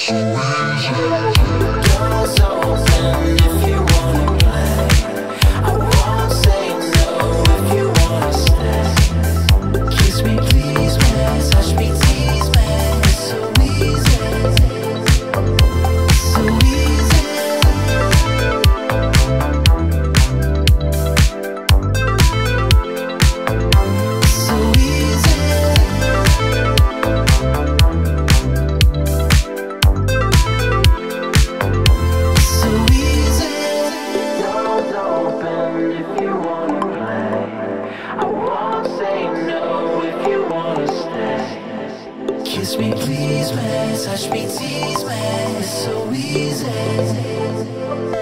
Doors open if you wanna play. I won't say no if you wanna stay. Kiss me, please, man. Touch me, tease, man. It's so easy. It's so easy. It's so easy. So easy. Doors open if you wanna play. I won't say no if you wanna stay. Kiss me, please, man. Touch me, tease, man. It's so easy.